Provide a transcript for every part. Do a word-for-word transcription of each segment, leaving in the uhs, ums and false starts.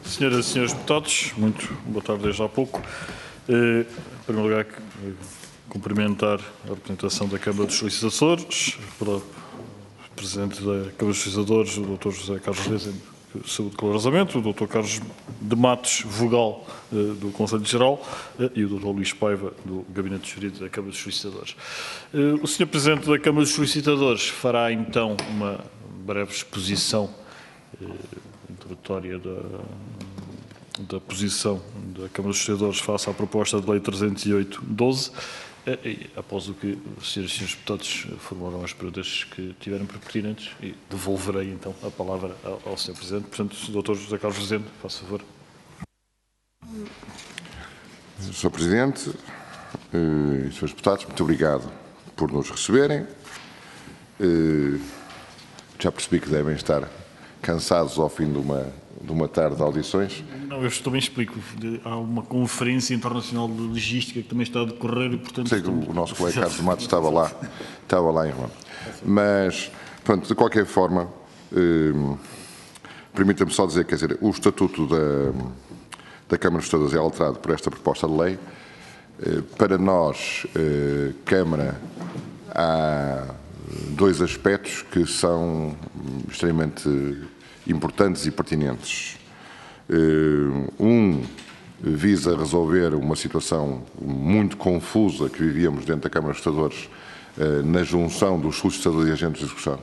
Senhoras e senhores deputados, muito boa tarde desde há pouco. Em primeiro lugar, cumprimentar a representação da Câmara dos Solicitadores, o Presidente da Câmara dos Solicitadores, o doutor José Carlos Rezende, que saúde calorosamente, o doutor Carlos de Matos, vogal do Conselho Geral, e o doutor Luís Paiva, do Gabinete Jurídico da Câmara dos Solicitadores. O senhor Presidente da Câmara dos Solicitadores fará então uma breve exposição introdutória da, da posição da Câmara dos Solicitadores face à proposta de lei trezentos e oito barra doze, e, após o que os senhores e senhores deputados formularão as perguntas que tiverem pertinentes, e devolverei então a palavra ao, ao senhor Presidente. Portanto, doutor José Carlos Rezende, faça favor. senhor Presidente e senhores deputados, muito obrigado por nos receberem. Já percebi que devem estar cansados ao fim de uma, de uma tarde de audições. Não, eu também explico. Há uma conferência internacional de logística que também está a decorrer e, portanto... Sei que o nosso colega Carlos Matos estava lá, estava lá em Roma. Mas, pronto, de qualquer forma, eh, permita-me só dizer, quer dizer, o Estatuto da, da Câmara dos Solicitadores é alterado por esta proposta de lei. Eh, para nós, eh, Câmara, há dois aspectos que são extremamente importantes e pertinentes. Um visa resolver uma situação muito confusa que vivíamos dentro da Câmara dos Solicitadores na junção dos solicitadores e agentes de execução,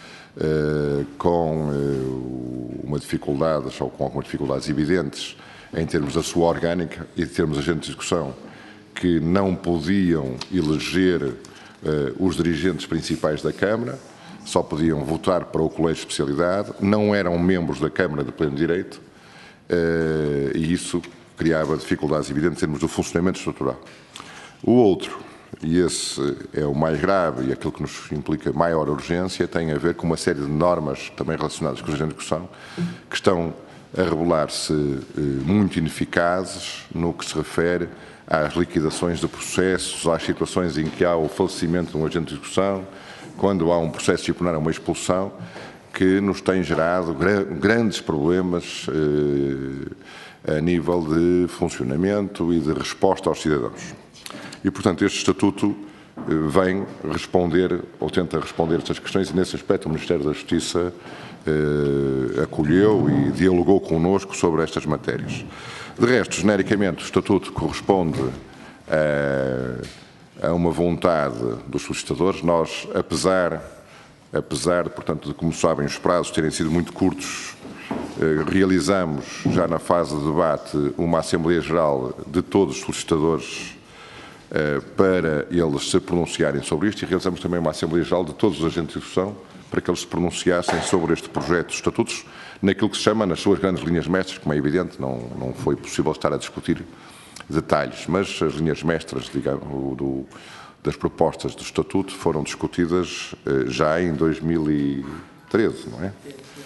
com uma dificuldade, ou com algumas dificuldades evidentes em termos da sua orgânica e de termos agentes de execução que não podiam eleger os dirigentes principais da Câmara, só podiam votar para o Colégio de Especialidade, não eram membros da Câmara de pleno direito, e isso criava dificuldades evidentes em termos do funcionamento estrutural. O outro, e esse é o mais grave e aquilo que nos implica maior urgência, tem a ver com uma série de normas também relacionadas com os agentes de execução, que estão a revelar-se muito ineficazes no que se refere às liquidações de processos, às situações em que há o falecimento de um agente de execução, quando há um processo disciplinar, uma expulsão, que nos tem gerado gra grandes problemas eh, a nível de funcionamento e de resposta aos cidadãos. E, portanto, este Estatuto eh, vem responder, ou tenta responder estas questões, e nesse aspecto o Ministério da Justiça eh, acolheu e dialogou connosco sobre estas matérias. De resto, genericamente, o Estatuto corresponde a, a uma vontade dos solicitadores. Nós, apesar, apesar portanto, de, como sabem, os prazos terem sido muito curtos, eh, realizamos, já na fase de debate, uma Assembleia Geral de todos os solicitadores eh, para eles se pronunciarem sobre isto, e realizamos também uma Assembleia Geral de todos os agentes de execução para que eles se pronunciassem sobre este projeto de estatutos, naquilo que se chama, nas suas grandes linhas mestras, como é evidente, não, não foi possível estar a discutir detalhes, mas as linhas mestras, digamos, do, das propostas do Estatuto foram discutidas eh, já em dois mil e treze, não é?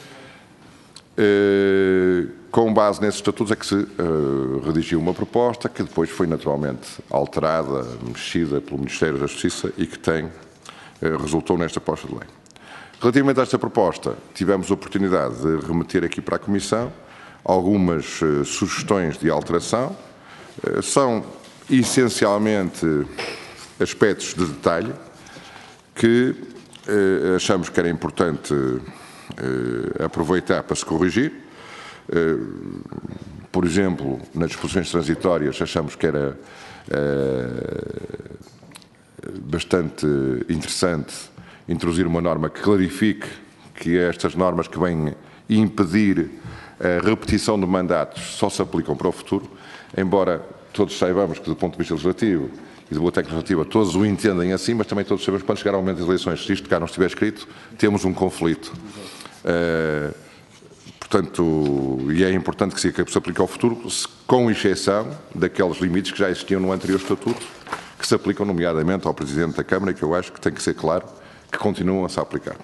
Eh, com base nesses Estatutos é que se eh, redigiu uma proposta que depois foi naturalmente alterada, mexida pelo Ministério da Justiça e que tem, eh, resultou nesta proposta de lei. Relativamente a esta proposta, tivemos a oportunidade de remeter aqui para a Comissão algumas uh, sugestões de alteração. Uh, são, essencialmente, aspectos de detalhe que uh, achamos que era importante uh, aproveitar para se corrigir. Uh, por exemplo, nas disposições transitórias, achamos que era uh, bastante interessante introduzir uma norma que clarifique que estas normas que vêm impedir a repetição de mandatos só se aplicam para o futuro, embora todos saibamos que, do ponto de vista legislativo e da boa técnica legislativa, todos o entendem assim, mas também todos sabemos que, quando chegar ao momento das eleições, se isto cá não estiver escrito, temos um conflito. Uh, portanto, e é importante que se, que se aplique ao futuro, com exceção daqueles limites que já existiam no anterior Estatuto, que se aplicam, nomeadamente, ao Presidente da Câmara, que eu acho que tem que ser claro que continuam a se aplicar.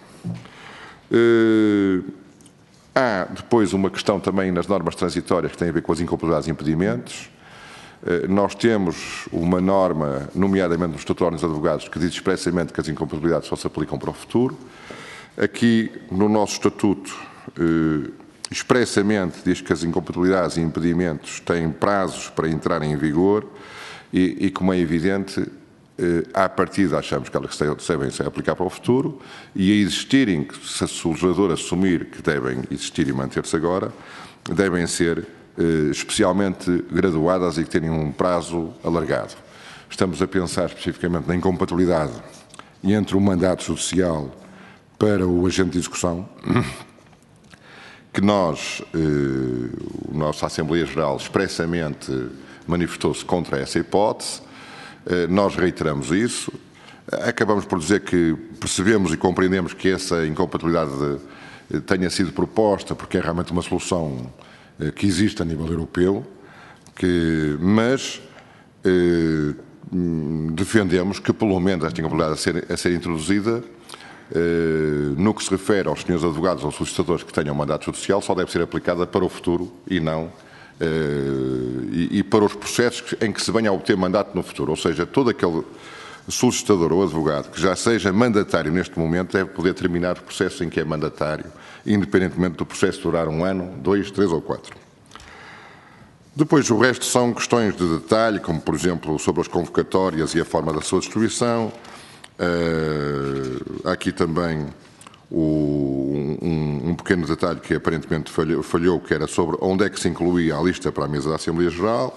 Uh, há depois uma questão também nas normas transitórias que tem a ver com as incompatibilidades e impedimentos. Uh, nós temos uma norma, nomeadamente nos Estatuto dos Advogados, que diz expressamente que as incompatibilidades só se aplicam para o futuro. Aqui, no nosso Estatuto, uh, expressamente diz que as incompatibilidades e impedimentos têm prazos para entrarem em vigor e, e como é evidente, à partida achamos que elas devem ser aplicar para o futuro e a existirem, se o legislador assumir que devem existir e manter-se agora, devem ser especialmente graduadas e que tenham um prazo alargado. Estamos a pensar especificamente na incompatibilidade entre o mandato judicial para o agente de execução, que nós, a nossa Assembleia Geral expressamente manifestou-se contra essa hipótese. Nós reiteramos isso, acabamos por dizer que percebemos e compreendemos que essa incompatibilidade tenha sido proposta porque é realmente uma solução que existe a nível europeu, que, mas eh, defendemos que pelo menos esta incompatibilidade a ser, a ser introduzida eh, no que se refere aos senhores advogados ou solicitadores que tenham mandato judicial só deve ser aplicada para o futuro e não Uh, e, e para os processos em que se venha a obter mandato no futuro, ou seja, todo aquele solicitador ou advogado que já seja mandatário neste momento deve poder terminar o processo em que é mandatário, independentemente do processo durar um ano, dois, três ou quatro. Depois, o resto são questões de detalhe, como, por exemplo, sobre as convocatórias e a forma da sua distribuição. Uh, há aqui também O, um, um pequeno detalhe que aparentemente falhou, falhou, que era sobre onde é que se incluía a lista para a mesa da Assembleia Geral.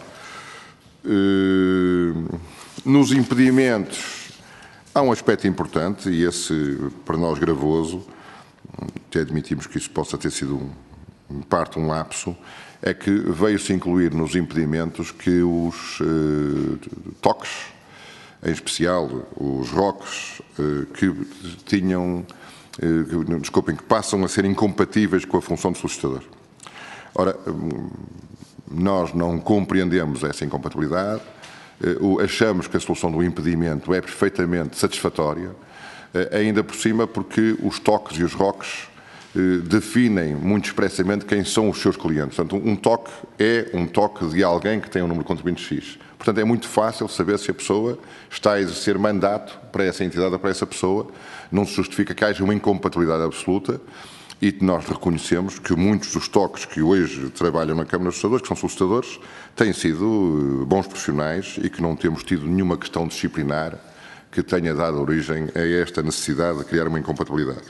Uh, nos impedimentos, há um aspecto importante, e esse para nós gravoso, até admitimos que isso possa ter sido um, em parte um lapso, é que veio-se incluir nos impedimentos que os uh, toques, em especial os roques, uh, que tinham desculpem, que passam a ser incompatíveis com a função de solicitador. Ora, nós não compreendemos essa incompatibilidade, achamos que a solução do impedimento é perfeitamente satisfatória, ainda por cima porque os toques e os roques definem muito expressamente quem são os seus clientes. Portanto, um toque é um toque de alguém que tem um número de contribuintes X. Portanto, é muito fácil saber se a pessoa está a exercer mandato para essa entidade ou para essa pessoa. Não se justifica que haja uma incompatibilidade absoluta e nós reconhecemos que muitos dos toques que hoje trabalham na Câmara dos Solicitadores, que são solicitadores, têm sido bons profissionais e que não temos tido nenhuma questão disciplinar que tenha dado origem a esta necessidade de criar uma incompatibilidade.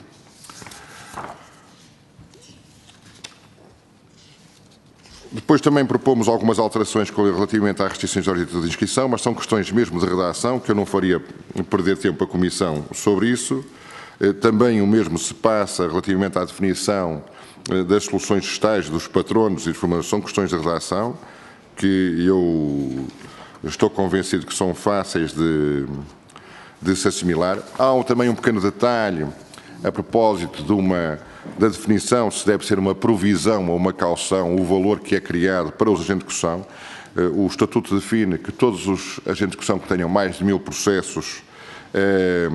Depois também propomos algumas alterações relativamente às restrições ao direito de inscrição, mas são questões mesmo de redação, que eu não faria perder tempo à Comissão sobre isso. Também o mesmo se passa relativamente à definição das soluções gestais dos patronos e de formação, são questões de redação, que eu estou convencido que são fáceis de, de se assimilar. Há também um pequeno detalhe a propósito de uma... da definição se deve ser uma provisão ou uma caução o valor que é criado para os agentes de execução. O Estatuto define que todos os agentes de execução que tenham mais de mil processos, eh,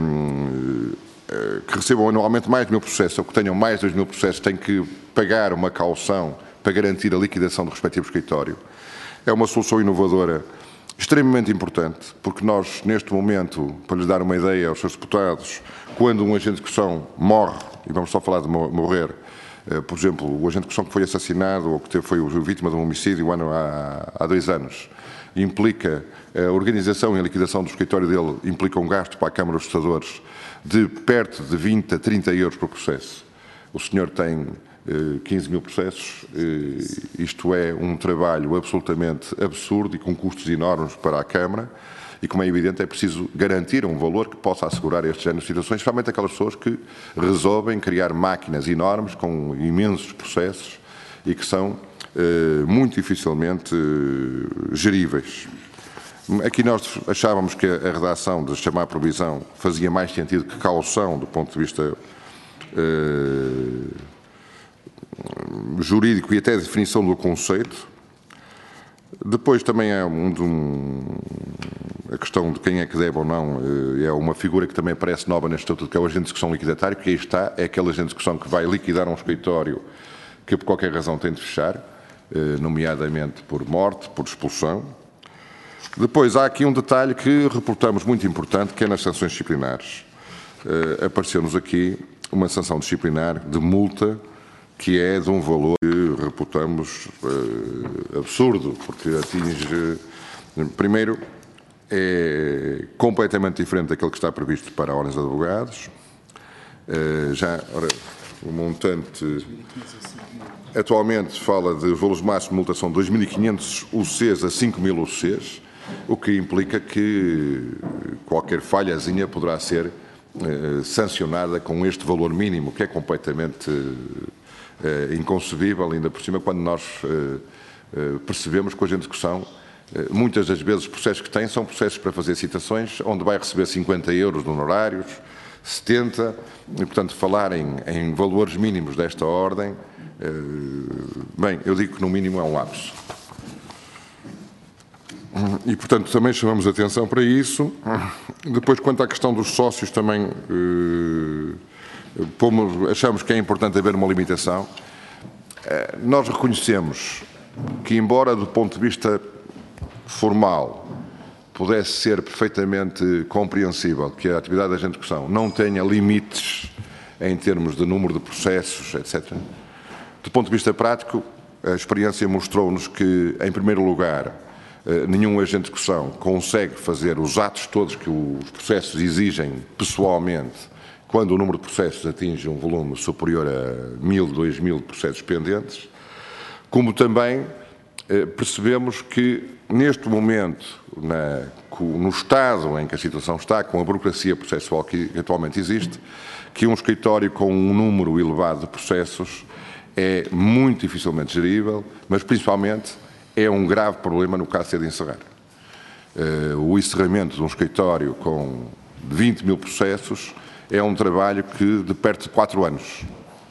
que recebam anualmente mais de mil processos ou que tenham mais de dois mil processos têm que pagar uma caução para garantir a liquidação do respectivo escritório. É uma solução inovadora extremamente importante, porque nós, neste momento, para lhes dar uma ideia aos seus deputados, quando um agente de execução morre, e vamos só falar de morrer, por exemplo, o agente de execução que foi assassinado ou que foi vítima de um homicídio há, há dois anos, implica, a organização e a liquidação do escritório dele implica um gasto para a Câmara dos Solicitadores de perto de vinte a trinta euros por processo. O senhor tem quinze mil processos, isto é um trabalho absolutamente absurdo e com custos enormes para a Câmara e, como é evidente, é preciso garantir um valor que possa assegurar este género de situações, especialmente aquelas pessoas que resolvem criar máquinas enormes com imensos processos e que são eh, muito dificilmente eh, geríveis. Aqui nós achávamos que a redação de chamar provisão fazia mais sentido que caução do ponto de vista eh, jurídico e até a definição do conceito. Depois também é um, um, a questão de quem é que deve ou não, é uma figura que também aparece nova neste estatuto, que é o agente de execução liquidatário, que aí está, é aquele agente de execução que vai liquidar um escritório que por qualquer razão tem de fechar, nomeadamente por morte, por expulsão. Depois há aqui um detalhe que reportamos muito importante, que é nas sanções disciplinares. Apareceu-nos aqui uma sanção disciplinar de multa que é de um valor que reputamos uh, absurdo, porque atinge, primeiro, é completamente diferente daquilo que está previsto para ordens de advogados. Uh, já, ora, o montante atualmente fala de valores máximos de multa são dois mil e quinhentos U Cs a cinco mil U Cs, o que implica que qualquer falhazinha poderá ser uh, sancionada com este valor mínimo, que é completamente uh, inconcebível, ainda por cima, quando nós uh, uh, percebemos que a execução, uh, muitas das vezes os processos que tem são processos para fazer citações, onde vai receber cinquenta euros de honorários, setenta, e portanto falar em, em valores mínimos desta ordem, uh, bem, eu digo que no mínimo é um lapso. E, portanto, também chamamos a atenção para isso. Depois, quanto à questão dos sócios, também eh, pomos, achamos que é importante haver uma limitação. Eh, nós reconhecemos que, embora do ponto de vista formal pudesse ser perfeitamente compreensível que a atividade da agente de execução não tenha limites em termos de número de processos, etcétera, do ponto de vista prático, a experiência mostrou-nos que, em primeiro lugar, nenhum agente de execução consegue fazer os atos todos que os processos exigem pessoalmente quando o número de processos atinge um volume superior a mil, dois mil processos pendentes, como também eh, percebemos que, neste momento, na, no estado em que a situação está, com a burocracia processual que atualmente existe, que um escritório com um número elevado de processos é muito dificilmente gerível, mas principalmente é um grave problema no caso de ser de encerrar. Uh, o encerramento de um escritório com vinte mil processos é um trabalho que de perto de quatro anos,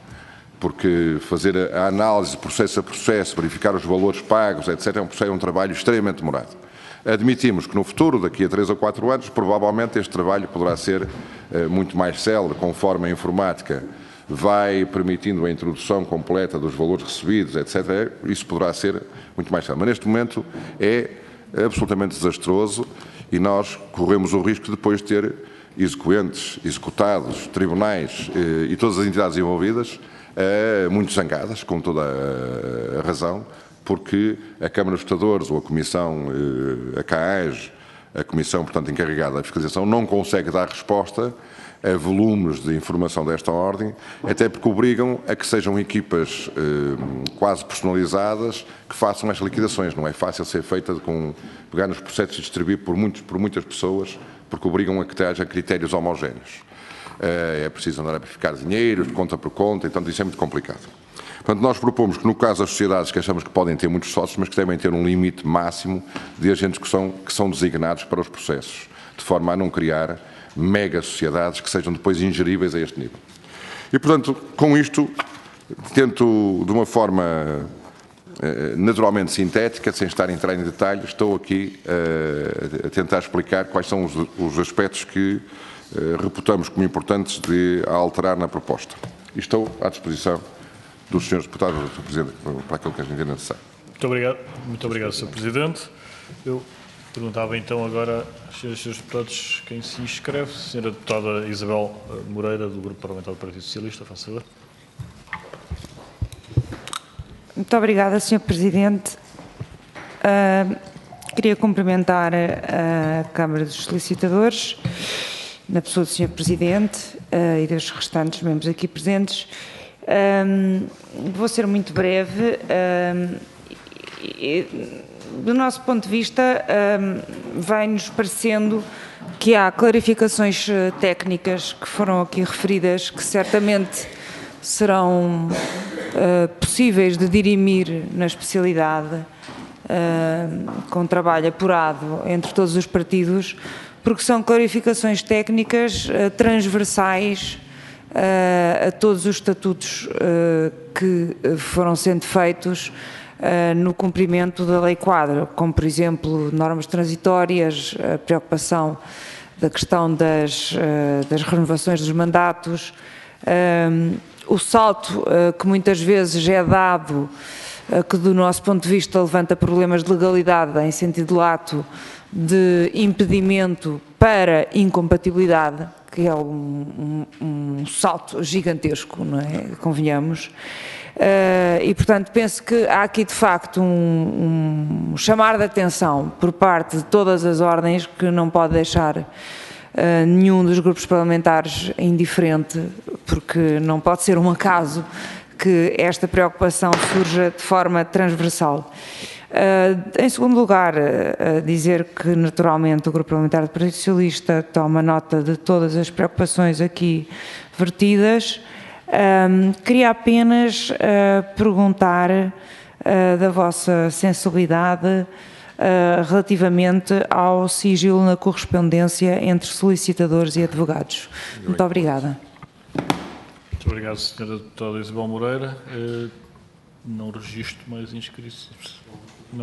porque fazer a análise processo a processo, verificar os valores pagos, etcétera, é um, é um trabalho extremamente demorado. Admitimos que no futuro, daqui a três ou quatro anos, provavelmente este trabalho poderá ser uh, muito mais célere, conforme a informática vai permitindo a introdução completa dos valores recebidos, etcétera, isso poderá ser muito mais célere. Mas neste momento é absolutamente desastroso e nós corremos o risco de depois ter exequentes, executados, tribunais eh, e todas as entidades envolvidas eh, muito zangadas, com toda a, a razão, porque a Câmara dos Deputadores ou a Comissão, eh, a CAES, a Comissão, portanto, encarregada da fiscalização, não consegue dar resposta a volumes de informação desta ordem, até porque obrigam a que sejam equipas eh, quase personalizadas que façam as liquidações. Não é fácil ser feita com pegar nos processos e distribuir por, muitos, por muitas pessoas, porque obrigam a que haja critérios homogéneos. Eh, é preciso andar a verificar dinheiro, de conta por conta, então isso é muito complicado. Portanto, nós propomos que, no caso das sociedades que achamos que podem ter muitos sócios, mas que devem ter um limite máximo de agentes que são, que são designados para os processos, de forma a não criar mega sociedades que sejam depois ingeríveis a este nível. E, portanto, com isto, tento, de uma forma eh, naturalmente sintética, sem estar a entrar em detalhes, estou aqui eh, a tentar explicar quais são os, os aspectos que eh, reputamos como importantes de alterar na proposta. E estou à disposição dos senhores deputados e do senhor Presidente para aquilo que a gente entenda necessário. Muito obrigado, muito obrigado, senhor Presidente. Eu perguntava então agora aos senhores deputados quem se inscreve. Senhora Deputada Isabel Moreira, do Grupo Parlamentar do Partido Socialista, faça favor. Muito obrigada, senhor Presidente. Uh, queria cumprimentar a Câmara dos Solicitadores, na pessoa do senhor Presidente uh, e dos restantes membros aqui presentes. Um, vou ser muito breve. Um, e, do nosso ponto de vista, um, vai-nos parecendo que há clarificações técnicas que foram aqui referidas, que certamente serão uh, possíveis de dirimir na especialidade, uh, com trabalho apurado entre todos os partidos, porque são clarificações técnicas uh, transversais uh, a todos os estatutos uh, que foram sendo feitos Uh, no cumprimento da lei quadro, como por exemplo normas transitórias, a preocupação da questão das, uh, das renovações dos mandatos, uh, o salto uh, que muitas vezes é dado, uh, que do nosso ponto de vista levanta problemas de legalidade em sentido lato de impedimento para incompatibilidade, que é um, um, um salto gigantesco, não é? Convenhamos. Uh, e, portanto, penso que há aqui, de facto, um, um chamar de atenção por parte de todas as ordens que não pode deixar uh, nenhum dos grupos parlamentares indiferente, porque não pode ser um acaso que esta preocupação surja de forma transversal. Uh, em segundo lugar, uh, dizer que naturalmente o Grupo Parlamentar do Partido Socialista toma nota de todas as preocupações aqui vertidas. Um, queria apenas uh, perguntar uh, da vossa sensibilidade uh, relativamente ao sigilo na correspondência entre solicitadores e advogados. Muito obrigada. Muito obrigado, senhora Deputada Isabel Moreira. Uh, não registro mais inscritos. Não.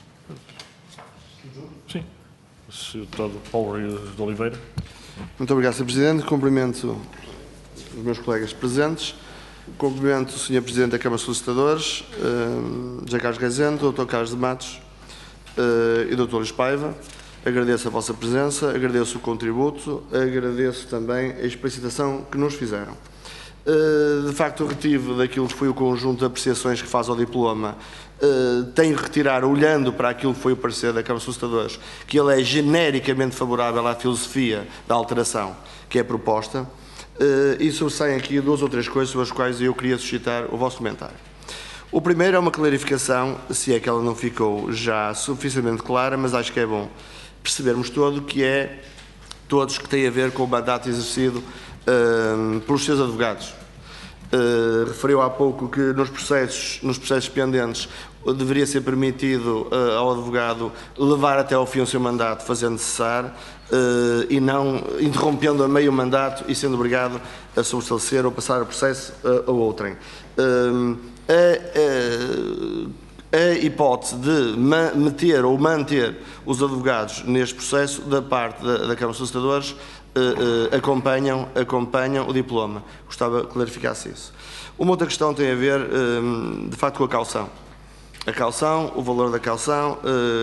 Sim. O senhor Deputado Paulo de Oliveira. Muito obrigado, senhor Presidente. Cumprimento os meus colegas presentes. Cumprimento o senhor Presidente da Câmara de Solicitadores, uh, José Carlos Rezende, doutor Carlos de Matos uh, e doutor Luís Paiva. Agradeço a vossa presença, agradeço o contributo, agradeço também a explicitação que nos fizeram. Uh, de facto, retive daquilo que foi o conjunto de apreciações que faz ao diploma. Uh, tenho que retirar, olhando para aquilo que foi o parecer da Câmara de Solicitadores, que ele é genericamente favorável à filosofia da alteração que é proposta. Uh, e sobressaem aqui duas ou três coisas sobre as quais eu queria suscitar o vosso comentário. O primeiro é uma clarificação, se é que ela não ficou já suficientemente clara, mas acho que é bom percebermos todo, que é todos que têm a ver com o mandato exercido uh, pelos seus advogados. Uh, referiu há pouco que nos processos, nos processos pendentes deveria ser permitido uh, ao advogado levar até ao fim o seu mandato, fazendo cessar, uh, e não interrompendo a meio mandato e sendo obrigado a sobressalcer ou passar o processo uh, a outrem. Uh, a, a, a hipótese de meter ou manter os advogados neste processo, da parte da, da Câmara de Solicitadores, uh, uh, acompanham, acompanham o diploma. Gostava que clarificasse isso. Uma outra questão tem a ver, uh, de facto, com a caução. A caução, o valor da caução,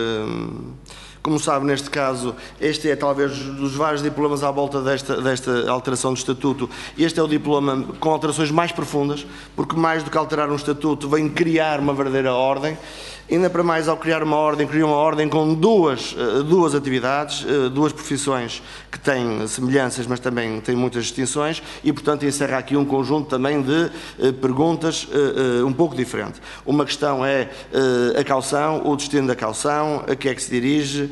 como sabe, neste caso, este é talvez dos vários diplomas à volta desta, desta alteração do Estatuto, este é o diploma com alterações mais profundas, porque mais do que alterar um Estatuto, vem criar uma verdadeira ordem. Ainda para mais, ao criar uma ordem, cria uma ordem com duas, duas atividades, duas profissões que têm semelhanças, mas também têm muitas distinções, e, portanto, encerra aqui um conjunto também de perguntas um pouco diferente. Uma questão é a caução, o destino da caução, a que é que se dirige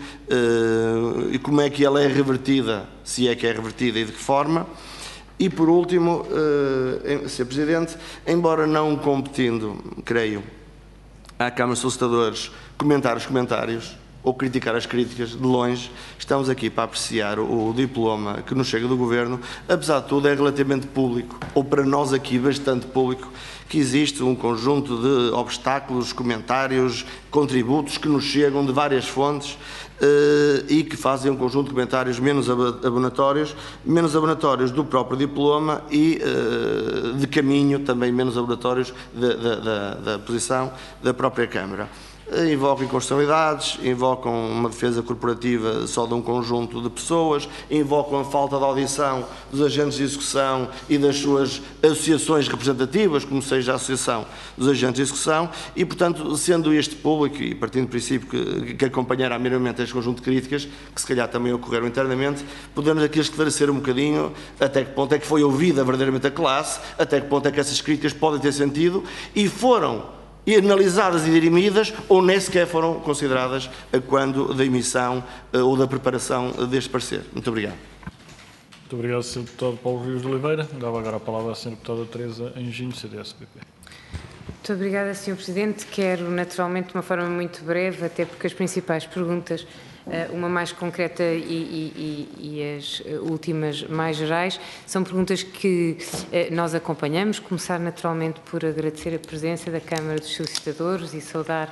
e como é que ela é revertida, se é que é revertida e de que forma. E, por último, senhor Presidente, embora não competindo, creio, à Câmara de Solicitadores comentar os comentários ou criticar as críticas, de longe, estamos aqui para apreciar o, o diploma que nos chega do Governo. Apesar de tudo, é relativamente público, ou para nós aqui bastante público, que existe um conjunto de obstáculos, comentários, contributos que nos chegam de várias fontes uh, e que fazem um conjunto de comentários menos abonatórios, menos abonatórios do próprio diploma e uh, de caminho também menos abonatórios da, da, da, da posição da própria Câmara. Invocam inconstitucionalidades, invocam uma defesa corporativa só de um conjunto de pessoas, invocam a falta de audição dos agentes de execução e das suas associações representativas, como seja a Associação dos Agentes de Execução, e, portanto, sendo este público, e partindo do princípio que, que acompanhará minimamente este conjunto de críticas, que se calhar também ocorreram internamente, podemos aqui esclarecer um bocadinho até que ponto é que foi ouvida verdadeiramente a classe, até que ponto é que essas críticas podem ter sentido e foram e analisadas e dirimidas, ou nem sequer foram consideradas quando da emissão ou da preparação deste parecer. Muito obrigado. Muito obrigado, senhor Deputado Paulo Rios de Oliveira. Dava agora a palavra à senhora Deputada Teresa Anjinho, C D S P P. Muito obrigada, senhor Presidente. Quero, naturalmente, de uma forma muito breve, até porque as principais perguntas, uma mais concreta e, e, e as últimas mais gerais, são perguntas que nós acompanhamos. Começar, naturalmente, por agradecer a presença da Câmara dos Solicitadores e saudar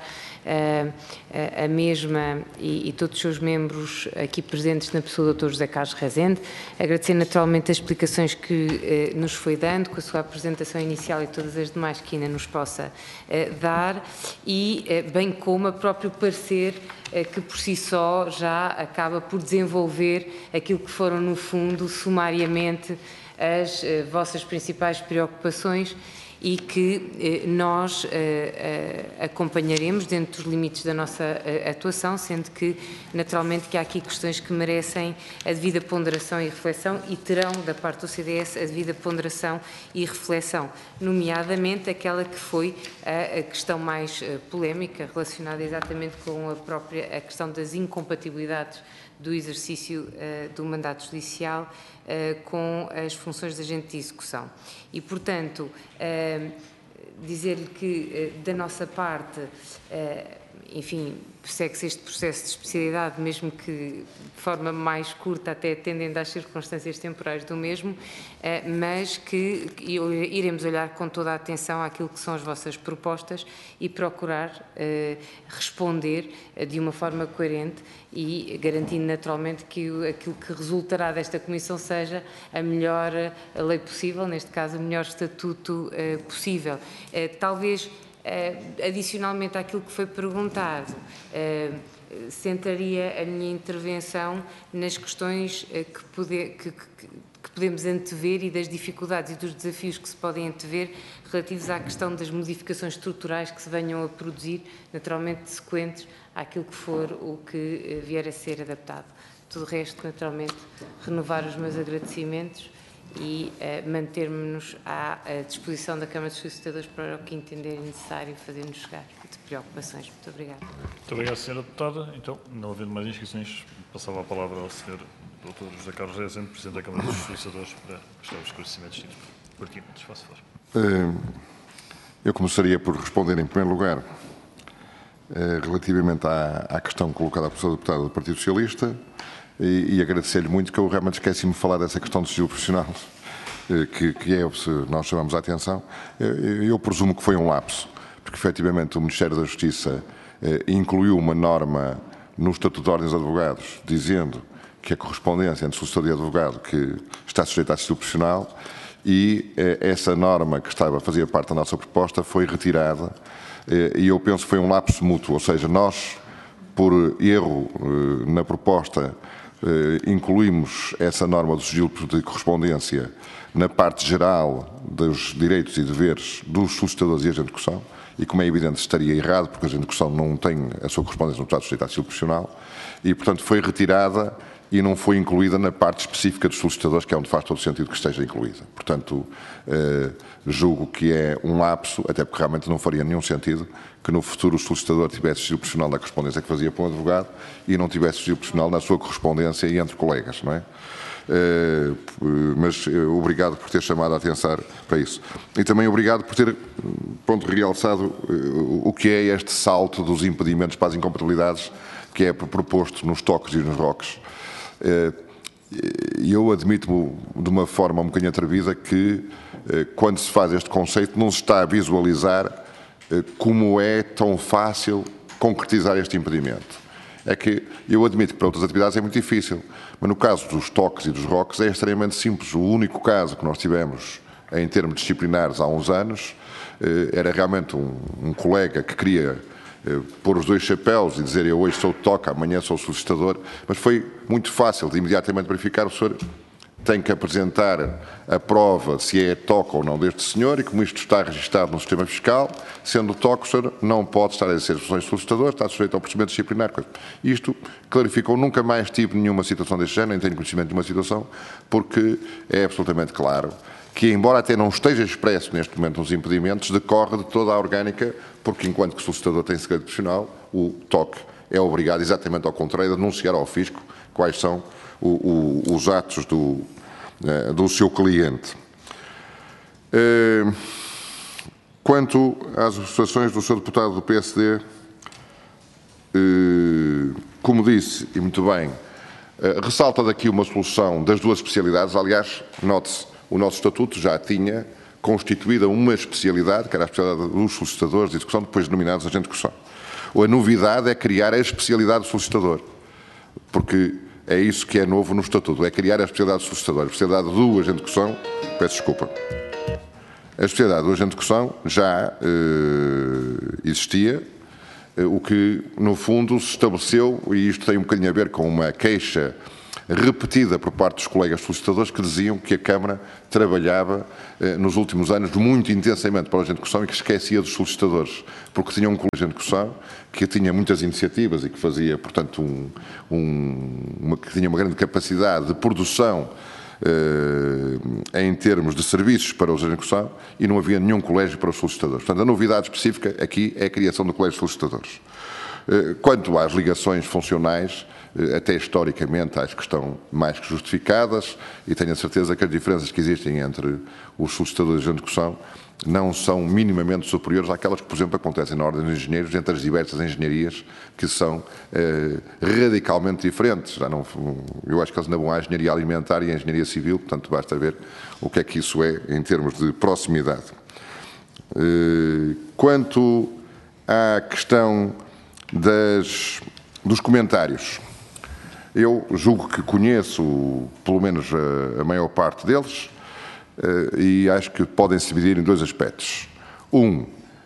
a, a mesma e, e todos os seus membros aqui presentes na pessoa do doutor José Carlos Rezende. Agradecer, naturalmente, as explicações que nos foi dando, com a sua apresentação inicial e todas as demais que ainda nos possa dar, e bem como a próprio parecer que por si só já acaba por desenvolver aquilo que foram, no fundo, sumariamente, as vossas principais preocupações e que eh, nós eh, eh, acompanharemos dentro dos limites da nossa eh, atuação, sendo que, naturalmente, que há aqui questões que merecem a devida ponderação e reflexão e terão, da parte do C D S, a devida ponderação e reflexão, nomeadamente aquela que foi a, a questão mais uh, polémica, relacionada exatamente com a própria a questão das incompatibilidades do exercício uh, do mandato judicial uh, com as funções de agente de execução. E, portanto, uh, dizer-lhe que, uh, da nossa parte, uh, enfim, segue-se este processo de especialidade, mesmo que de forma mais curta, até atendendo às circunstâncias temporais do mesmo, mas que iremos olhar com toda a atenção àquilo que são as vossas propostas e procurar responder de uma forma coerente e garantindo naturalmente que aquilo que resultará desta comissão seja a melhor lei possível, neste caso o melhor estatuto possível. Talvez Uh, adicionalmente àquilo que foi perguntado, uh, centraria a minha intervenção nas questões uh, que, poder, que, que, que podemos antever e das dificuldades e dos desafios que se podem antever relativos à questão das modificações estruturais que se venham a produzir, naturalmente sequentes àquilo que for o que uh, vier a ser adaptado. Tudo o resto, naturalmente, renovar os meus agradecimentos e uh, manter-nos à uh, disposição da Câmara dos Solicitadores para o que entenderem necessário fazer-nos chegar de preocupações. Muito obrigada. Muito obrigado, senhora Deputada. Então, não havendo mais inscrições, passava a palavra ao senhor doutor José Carlos Rezende, Presidente da Câmara dos Solicitadores, para prestar os esclarecimentos pertinentes. Faça favor. Eu começaria por responder, em primeiro lugar, relativamente à, à questão colocada pela senhora Deputada do Partido Socialista, e, e agradecer-lhe muito, que eu realmente esqueci-me de falar dessa questão do sigilo profissional, que, que é, se nós chamamos a atenção. Eu, eu presumo que foi um lapso, porque efetivamente o Ministério da Justiça eh, incluiu uma norma no Estatuto de Ordens de Advogados, dizendo que a correspondência entre solicitador e advogado que está sujeita a sigilo profissional, e eh, essa norma que estava a fazer parte da nossa proposta foi retirada, eh, e eu penso que foi um lapso mútuo, ou seja, nós, por erro eh, na proposta, Uh, incluímos essa norma do sigilo de correspondência na parte geral dos direitos e deveres dos solicitadores e agente de execução, e, como é evidente, estaria errado, porque a agente de execução não tem a sua correspondência no Estado sujeito a sigilo profissional, e, portanto, foi retirada e não foi incluída na parte específica dos solicitadores, que é onde faz todo o sentido que esteja incluída. Portanto, uh, julgo que é um lapso, até porque realmente não faria nenhum sentido que no futuro o solicitador tivesse sigilo profissional na correspondência que fazia para um advogado e não tivesse sigilo profissional na sua correspondência e entre colegas, não é? Uh, mas uh, obrigado por ter chamado a atenção para isso. E também obrigado por ter, pronto, realçado uh, o que é este salto dos impedimentos para as incompatibilidades que é proposto nos toques e nos roques. E eu admito-me de uma forma um bocadinho atrevida que, quando se faz este conceito, não se está a visualizar como é tão fácil concretizar este impedimento. É que eu admito que para outras atividades é muito difícil, mas no caso dos toques e dos roques é extremamente simples. O único caso que nós tivemos em termos disciplinares há uns anos era realmente um, um colega que queria pôr os dois chapéus e dizer eu hoje sou toque, amanhã sou solicitador, mas foi muito fácil de imediatamente verificar. O senhor tem que apresentar a prova se é toque ou não deste senhor, e como isto está registado no sistema fiscal, sendo toque, o senhor não pode estar a exercer funções de solicitador, está sujeito ao procedimento disciplinar. Isto clarificou, nunca mais tive nenhuma situação deste género, nem tenho conhecimento de uma situação, porque é absolutamente claro que, embora até não esteja expresso neste momento nos impedimentos, decorre de toda a orgânica, porque enquanto que o solicitador tem segredo profissional, o toque é obrigado, exatamente ao contrário, a denunciar ao fisco quais são o, o, os atos do, uh, do seu cliente. Uh, quanto às associações do senhor deputado do P S D, uh, como disse, e muito bem, uh, ressalta daqui uma solução das duas especialidades. Aliás, note-se, o nosso estatuto já tinha constituída uma especialidade, que era a especialidade dos solicitadores de execução, depois denominados agente de execução. A novidade é criar a especialidade do solicitador, porque é isso que é novo no estatuto, é criar a especialidade do solicitador. A especialidade do agente de execução, peço desculpa, a especialidade do agente de execução já eh, existia, eh, o que no fundo se estabeleceu, e isto tem um bocadinho a ver com uma queixa repetida por parte dos colegas solicitadores que diziam que a Câmara trabalhava eh, nos últimos anos muito intensamente para o agente de execução e que esquecia dos solicitadores, porque tinha um colégio de execução que tinha muitas iniciativas e que fazia, portanto, um, um, uma, que tinha uma grande capacidade de produção eh, em termos de serviços para os agentes de execução e não havia nenhum colégio para os solicitadores. Portanto, a novidade específica aqui é a criação do colégio de solicitadores. Eh, quanto às ligações funcionais, até historicamente acho que estão mais que justificadas e tenho a certeza que as diferenças que existem entre os solicitadores de execução não são minimamente superiores àquelas que, por exemplo, acontecem na Ordem dos Engenheiros entre as diversas engenharias que são eh, radicalmente diferentes. Já não, eu acho que eles ainda vão à engenharia alimentar e à engenharia civil, portanto basta ver o que é que isso é em termos de proximidade. Eh, quanto à questão das, dos comentários, eu julgo que conheço, pelo menos, a, a maior parte deles uh, e acho que podem se dividir em dois aspectos. Um,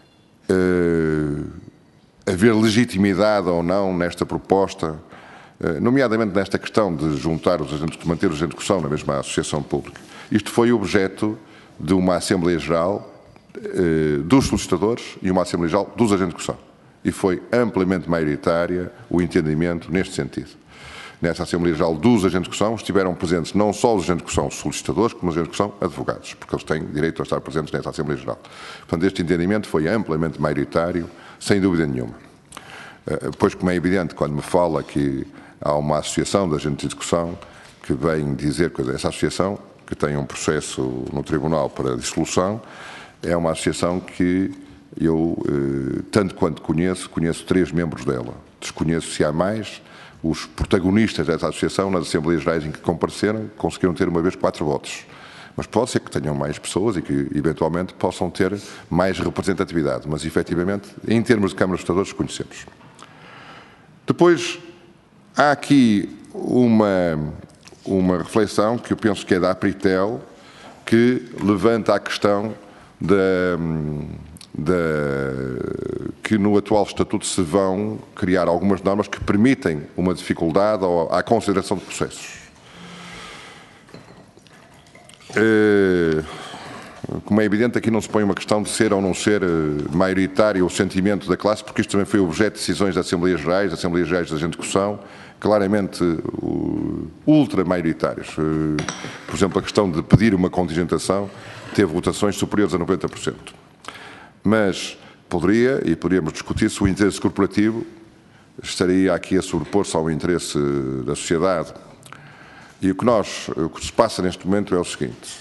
uh, haver legitimidade ou não nesta proposta, uh, nomeadamente nesta questão de juntar os agentes, de manter os agentes de execução na mesma associação pública. Isto foi objeto de uma Assembleia Geral uh, dos solicitadores e uma Assembleia Geral dos agentes de execução. E foi amplamente maioritária o entendimento neste sentido. Nesta Assembleia Geral dos agentes de execução estiveram presentes não só os agentes de execução solicitadores, como os agentes de execução advogados, porque eles têm direito a estar presentes nesta Assembleia Geral. Portanto, este entendimento foi amplamente maioritário, sem dúvida nenhuma. Pois, como é evidente, quando me fala que há uma associação de agentes de execução que vem dizer que essa associação, que tem um processo no Tribunal para dissolução, é uma associação que eu, tanto quanto conheço, conheço três membros dela. Desconheço se há mais. Os protagonistas dessa associação, nas Assembleias Gerais em que compareceram, conseguiram ter uma vez quatro votos. Mas pode ser que tenham mais pessoas e que, eventualmente, possam ter mais representatividade. Mas, efetivamente, em termos de Câmara de Vereadores, conhecemos. Depois, há aqui uma, uma reflexão que eu penso que é da Apritel, que levanta a questão da... Da, que no atual Estatuto se vão criar algumas normas que permitem uma dificuldade à consideração de processos. Como é evidente, aqui não se põe uma questão de ser ou não ser maioritário o sentimento da classe, porque isto também foi objeto de decisões da Assembleias Gerais, da Assembleias Gerais da Agente de Execução, claramente ultra-maioritários. Por exemplo, a questão de pedir uma contingentação teve votações superiores a noventa por cento. Mas poderia, e poderíamos discutir se o interesse corporativo estaria aqui a sobrepor-se ao interesse da sociedade. E o que, nós, o que se passa neste momento é o seguinte.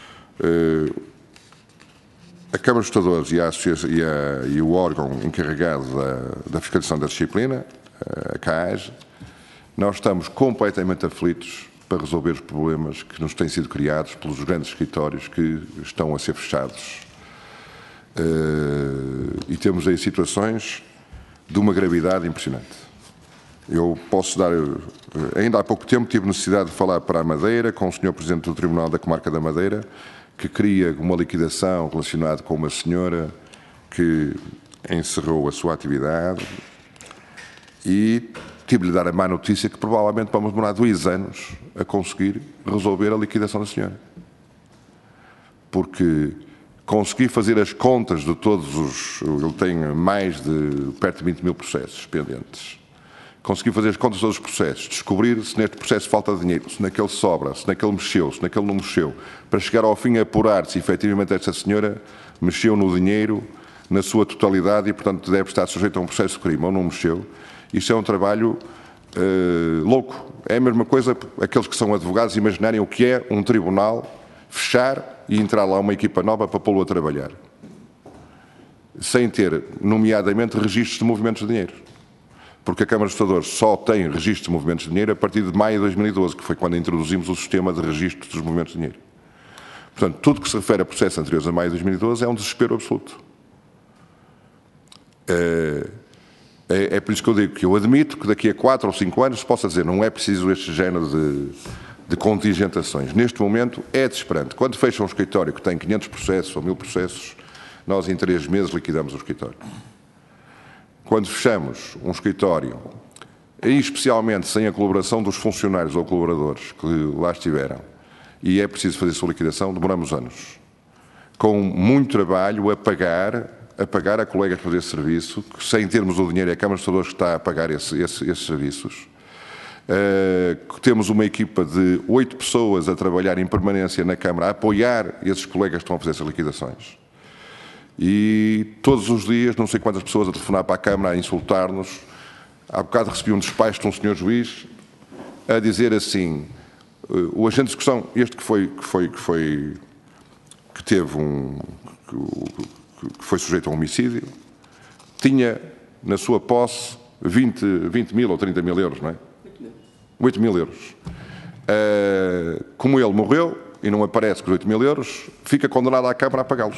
A Câmara dos Vereadores e, a, e, a, e o órgão encarregado da, da fiscalização da disciplina, a CAAG, nós estamos completamente aflitos para resolver os problemas que nos têm sido criados pelos grandes escritórios que estão a ser fechados. Uh, e temos aí situações de uma gravidade impressionante. Eu posso dar... Ainda há pouco tempo tive necessidade de falar para a Madeira com o senhor Presidente do Tribunal da Comarca da Madeira, que queria uma liquidação relacionada com uma senhora que encerrou a sua atividade e tive-lhe dar a má notícia que provavelmente vamos demorar dois anos a conseguir resolver a liquidação da senhora. Porque... consegui fazer as contas de todos os... Ele tem mais de perto de vinte mil processos pendentes. Consegui fazer as contas de todos os processos, descobrir se neste processo falta dinheiro, se naquele sobra, se naquele mexeu, se naquele não mexeu, para chegar ao fim a apurar se efetivamente esta senhora mexeu no dinheiro na sua totalidade e, portanto, deve estar sujeito a um processo de crime ou não mexeu. Isto é um trabalho uh, louco. É a mesma coisa aqueles que são advogados imaginarem o que é um tribunal fechar e entrar lá uma equipa nova para pô-lo a trabalhar, sem ter, nomeadamente, registros de movimentos de dinheiro. Porque a Câmara dos Vereadores só tem registro de movimentos de dinheiro a partir de maio de dois mil e doze, que foi quando introduzimos o sistema de registro dos movimentos de dinheiro. Portanto, tudo que se refere a processos anteriores a maio de dois mil e doze é um desespero absoluto. É, é, é por isso que eu digo que eu admito que daqui a quatro ou cinco anos se possa dizer não é preciso este género de... de contingentações. Neste momento é desesperante. Quando fecha um escritório que tem quinhentos processos ou mil processos, nós em três meses liquidamos o escritório. Quando fechamos um escritório e especialmente sem a colaboração dos funcionários ou colaboradores que lá estiveram, e é preciso fazer sua liquidação, demoramos anos, com muito trabalho a pagar, a pagar a colegas para fazer esse serviço, que sem termos o dinheiro, é a Câmara dos Vereadores que está a pagar esse, esse, esses serviços. Uh, temos uma equipa de oito pessoas a trabalhar em permanência na Câmara, a apoiar esses colegas que estão a fazer essas liquidações. E todos os dias, não sei quantas pessoas a telefonar para a Câmara, a insultar-nos. Há bocado recebi um despacho de um senhor juiz a dizer assim, uh, o agente de execução, este que foi, que foi, que foi, que teve um, que, que foi sujeito a um homicídio, tinha na sua posse vinte, vinte mil ou trinta mil euros, não é? oito mil euros. Uh, como ele morreu e não aparece com os oito mil euros, fica condenado à Câmara a pagá-los.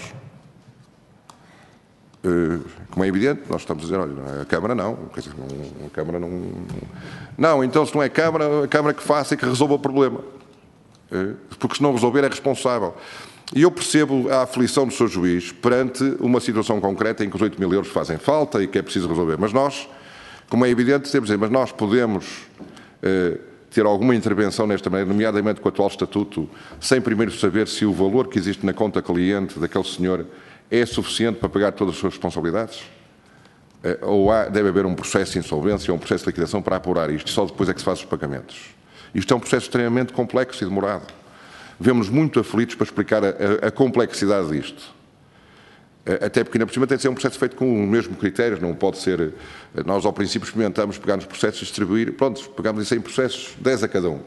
Uh, como é evidente, nós estamos a dizer, olha, a Câmara não, quer dizer, não, a Câmara não... Não, então se não é a Câmara, a Câmara que faça e que resolva o problema. Uh, porque se não resolver é responsável. E eu percebo a aflição do senhor juiz perante uma situação concreta em que os oito mil euros fazem falta e que é preciso resolver. Mas nós, como é evidente, temos a dizer, mas nós podemos... Uh, ter alguma intervenção nesta maneira, nomeadamente com o atual estatuto, sem primeiro saber se o valor que existe na conta cliente daquele senhor é suficiente para pagar todas as suas responsabilidades? Uh, ou há, deve haver um processo de insolvência ou um processo de liquidação para apurar isto, e só depois é que se faz os pagamentos. Isto é um processo extremamente complexo e demorado. Vemos muito aflitos para explicar a, a, a complexidade disto. Até porque, ainda por cima, tem de ser um processo feito com os mesmos critérios, não pode ser... Nós, ao princípio, experimentamos pegar nos processos e distribuir, pronto, pegamos em cem processos, dez a cada um.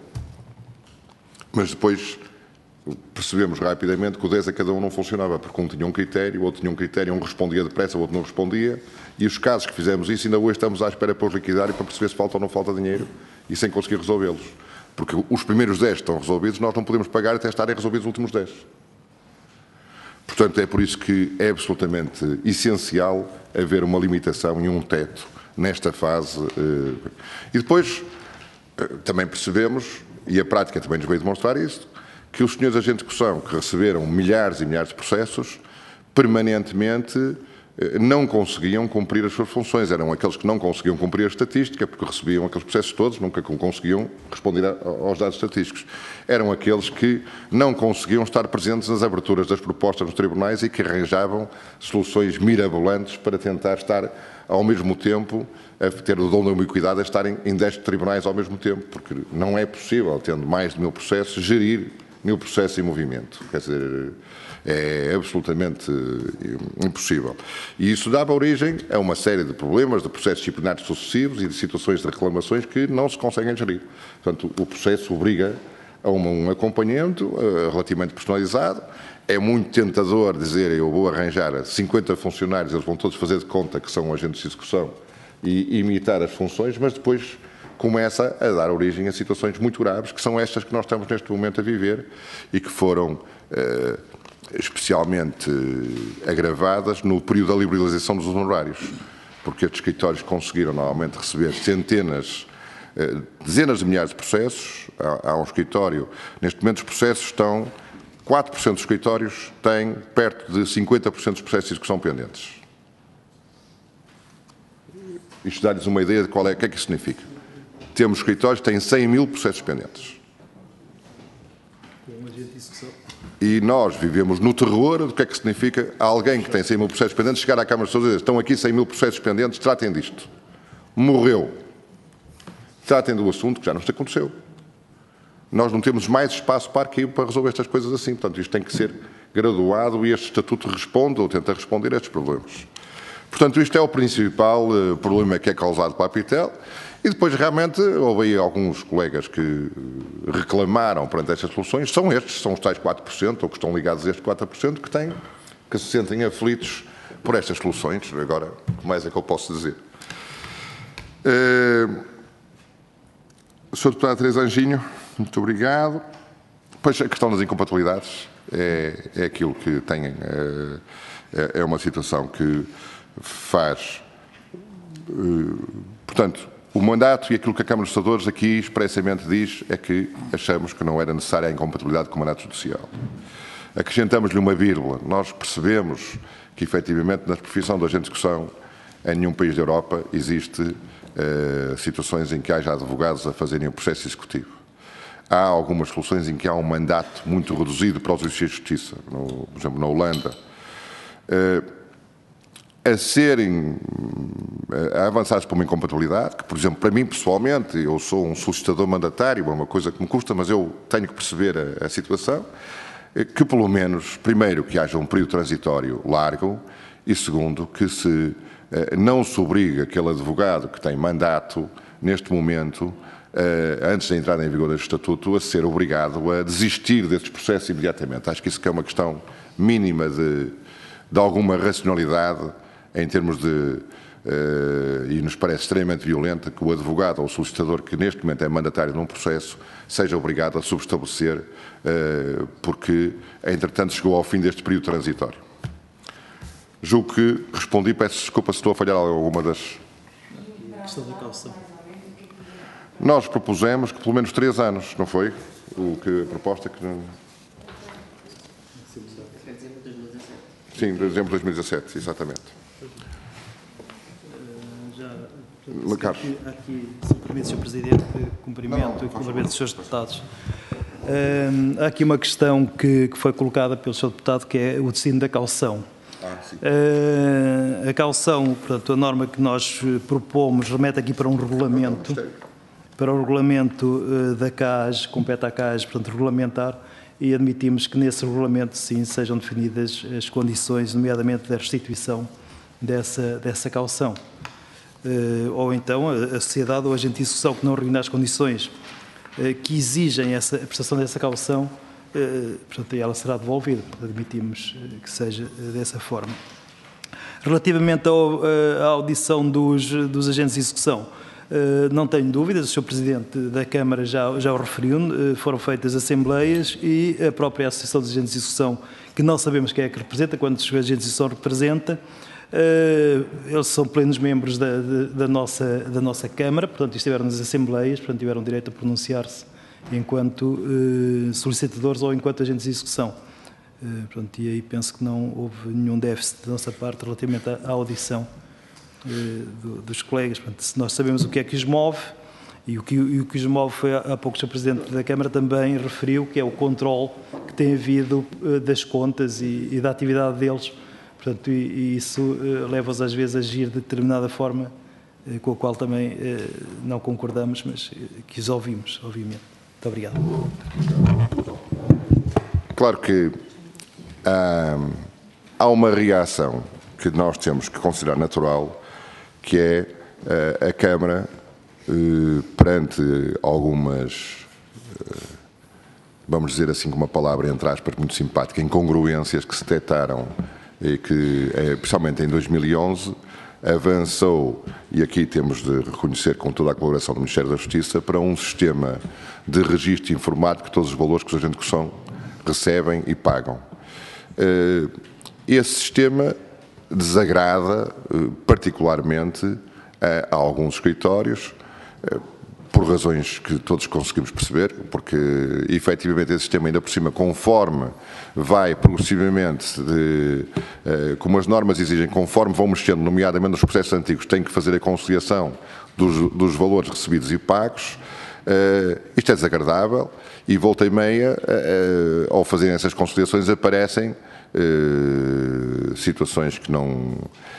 Mas depois percebemos rapidamente que o dez a cada um não funcionava, porque um tinha um critério, o outro tinha um critério, um respondia depressa, o outro não respondia, e os casos que fizemos isso, ainda hoje estamos à espera para os liquidar e para perceber se falta ou não falta dinheiro, e sem conseguir resolvê-los. Porque os primeiros dez estão resolvidos, nós não podemos pagar até estarem resolvidos os últimos dez. Portanto, é por isso que é absolutamente essencial haver uma limitação e um teto nesta fase. E depois também percebemos, e a prática também nos veio demonstrar isso, que os senhores agentes de execução que receberam milhares e milhares de processos, permanentemente não conseguiam cumprir as suas funções. Eram aqueles que não conseguiam cumprir a estatística, porque recebiam aqueles processos todos, nunca conseguiam responder aos dados estatísticos. Eram aqueles que não conseguiam estar presentes nas aberturas das propostas nos tribunais e que arranjavam soluções mirabolantes para tentar estar, ao mesmo tempo, a ter o dom da ubiquidade, a estarem em dez tribunais ao mesmo tempo, porque não é possível, tendo mais de mil processos, gerir mil processos em movimento. Quer dizer, é absolutamente impossível. E isso dava origem a uma série de problemas, de processos disciplinares sucessivos e de situações de reclamações que não se conseguem gerir. Portanto, o processo obriga a um acompanhamento uh, relativamente personalizado. É muito tentador dizer eu vou arranjar cinquenta funcionários, eles vão todos fazer de conta que são agentes de execução e imitar as funções, mas depois começa a dar origem a situações muito graves, que são estas que nós estamos neste momento a viver e que foram uh, especialmente agravadas no período da liberalização dos honorários, porque estes escritórios conseguiram normalmente receber centenas, uh, dezenas de milhares de processos. Há, há um escritório, neste momento os processos estão, quatro por cento dos escritórios têm perto de cinquenta por cento dos processos de execução pendentes. Isto dá-lhes uma ideia de qual é, o que é que isso significa. Temos escritórios que têm cem mil processos pendentes. E nós vivemos no terror do que é que significa alguém que tem cem mil processos pendentes chegar à Câmara de Vereadores e dizer estão aqui cem mil processos pendentes, tratem disto. Morreu. Tratem do assunto, que já nos aconteceu. Nós não temos mais espaço para arquivo para resolver estas coisas assim. Portanto, isto tem que ser graduado e este estatuto responde ou tenta responder a estes problemas. Portanto, isto é o principal uh, problema que é causado para a Pitel. E depois, realmente, houve aí alguns colegas que reclamaram perante estas soluções. São estes, são os tais quatro por cento, ou que estão ligados a estes quatro por cento, que, têm, que se sentem aflitos por estas soluções. Agora, o que mais é que eu posso dizer? Uh, senhor Deputado Teresa Anjinho, muito obrigado. Depois, a questão das incompatibilidades é, é aquilo que tem... Uh, é, é uma situação que faz... Uh, portanto... O mandato e aquilo que a Câmara dos Vereadores aqui expressamente diz é que achamos que não era necessária a incompatibilidade com o mandato judicial. Acrescentamos-lhe uma vírgula. Nós percebemos que, efetivamente, na profissão do agente de execução em nenhum país da Europa existe uh, situações em que haja advogados a fazerem o processo executivo. Há algumas soluções em que há um mandato muito reduzido para os oficiais de justiça, no, por exemplo, na Holanda. Uh, a serem a avançados por uma incompatibilidade, que, por exemplo, para mim, pessoalmente, eu sou um solicitador mandatário, é uma coisa que me custa, mas eu tenho que perceber a, a situação, que, pelo menos, primeiro, que haja um período transitório largo e, segundo, que se eh, não se obrigue aquele advogado que tem mandato, neste momento, eh, antes da entrada em vigor deste estatuto, a ser obrigado a desistir desses processos imediatamente. Acho que isso que é uma questão mínima de, de alguma racionalidade em termos de, uh, e nos parece extremamente violenta, que o advogado ou o solicitador que neste momento é mandatário num processo seja obrigado a subestabelecer, uh, porque, entretanto, chegou ao fim deste período transitório. Julgo que respondi, peço desculpa se estou a falhar alguma das... A questão da caução. Nós propusemos que pelo menos três anos, não foi? O que a proposta que... Sim, de dezembro de dois mil e dezassete, exatamente. Carlos. Aqui, aqui, se me permite, senhor Presidente, cumprimento e cumprimento os senhores deputados. Uh, há aqui uma questão que, que foi colocada pelo senhor deputado, que é o destino da caução. Ah, sim. Uh, a caução, portanto, a norma que nós propomos remete aqui para um regulamento, para o regulamento uh, da C A S, compete à C A S, portanto, regulamentar, e admitimos que nesse regulamento, sim, sejam definidas as condições, nomeadamente da restituição dessa, dessa caução. Uh, ou então a, a sociedade ou a agente de execução que não reúne as condições uh, que exigem essa, a prestação dessa caução, uh, portanto, ela será devolvida. Admitimos uh, que seja uh, dessa forma. Relativamente ao, uh, à audição dos, dos agentes de execução, uh, não tenho dúvidas, o senhor Presidente da Câmara já, já o referiu, uh, foram feitas assembleias e a própria Associação dos Agentes de Execução, que não sabemos quem é que representa, quantos agentes de execução representa, Uh, eles são plenos membros da, da, da, nossa, da nossa Câmara, portanto, estiveram nas Assembleias, portanto, tiveram direito a pronunciar-se enquanto uh, solicitadores ou enquanto agentes de execução. Uh, portanto, e aí penso que não houve nenhum déficit da nossa parte relativamente à, à audição uh, do, dos colegas. Portanto, se nós sabemos o que é que os move, e o que, e o que os move foi, há pouco o senhor Presidente da Câmara também referiu, que é o controle que tem havido uh, das contas e, e da atividade deles. Portanto, e, e isso uh, leva-os às vezes a agir de determinada forma, uh, com a qual também uh, não concordamos, mas uh, que os ouvimos, obviamente. Muito obrigado. Claro que há, há uma reação que nós temos que considerar natural, que é uh, a Câmara, uh, perante algumas, uh, vamos dizer assim com uma palavra entre aspas muito simpática, incongruências que se detectaram e que, principalmente em dois mil e onze, avançou, e aqui temos de reconhecer com toda a colaboração do Ministério da Justiça, para um sistema de registro informático de todos os valores que os agentes de execução recebem e pagam. Esse sistema desagrada particularmente a alguns escritórios, por razões que todos conseguimos perceber, porque efetivamente esse sistema ainda por cima, conforme vai progressivamente, de, eh, como as normas exigem, conforme vão mexendo, nomeadamente nos processos antigos, tem que fazer a conciliação dos, dos valores recebidos e pagos. Eh, isto é desagradável e volta e meia, eh, ao fazerem essas conciliações, aparecem eh, situações que não...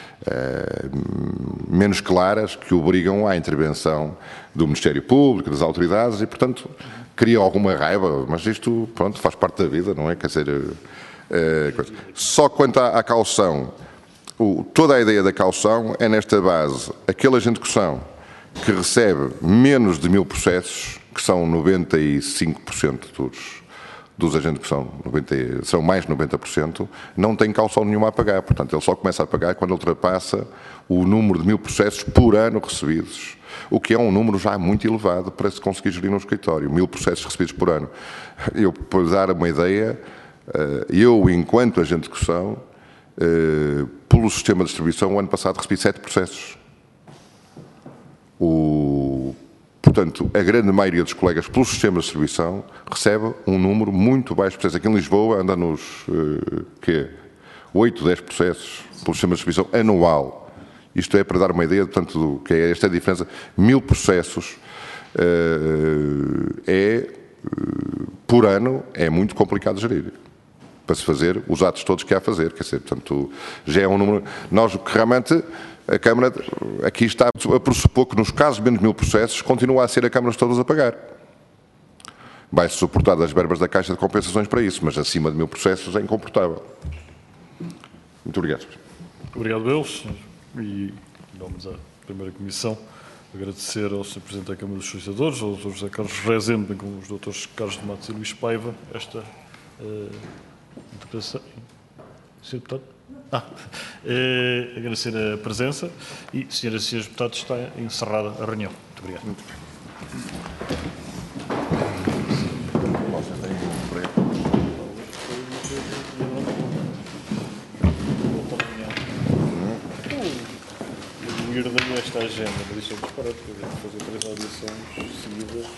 Uh, menos claras, que obrigam à intervenção do Ministério Público, das autoridades e, portanto, cria alguma raiva, mas isto, pronto, faz parte da vida, não é? Quer dizer, uh, uh, só quanto à, à caução, o, toda a ideia da caução é nesta base, aquele agente de execução que recebe menos de mil processos, que são noventa e cinco por cento dos dos agentes que são, noventa, são mais de noventa por cento, não tem caução nenhuma a pagar. Portanto, ele só começa a pagar quando ultrapassa o número de mil processos por ano recebidos, o que é um número já muito elevado para se conseguir gerir no escritório, mil processos recebidos por ano. Eu, para dar uma ideia, eu, enquanto agente de execução, pelo sistema de distribuição, o ano passado recebi sete processos. O... Portanto, a grande maioria dos colegas, pelo sistema de distribuição, recebe um número muito baixo de processos. Aqui em Lisboa anda nos uh, quê? oito, dez processos pelo sistema de distribuição anual. Isto é para dar uma ideia, portanto, do que é esta diferença. Mil processos uh, é, uh, por ano, é muito complicado de gerir, para se fazer os atos todos que há a fazer. Quer dizer, portanto, já é um número... Nós, realmente, a Câmara, aqui está a pressupor que nos casos de menos de mil processos, continua a ser a Câmara todas a pagar. Vai-se suportar das verbas da Caixa de Compensações para isso, mas acima de mil processos é incomportável. Muito obrigado. Obrigado, eles. E, vamos à primeira comissão, agradecer ao senhor Presidente da Câmara dos Solicitadores, ao doutor José Carlos Rezende, bem como os doutores Carlos de Matos e Luís Paiva, esta uh, interpretação. senhor Deputado? Ah, uh, agradecer a presença e, senhoras e senhores deputados, está encerrada a reunião. Muito obrigado. Muito bem. Eu herdei esta agenda, mas isto é disparado, porque eu vou fazer três audições seguidas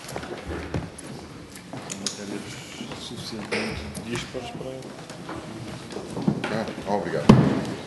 com matérias suficientemente dispares para... Ah, obrigado.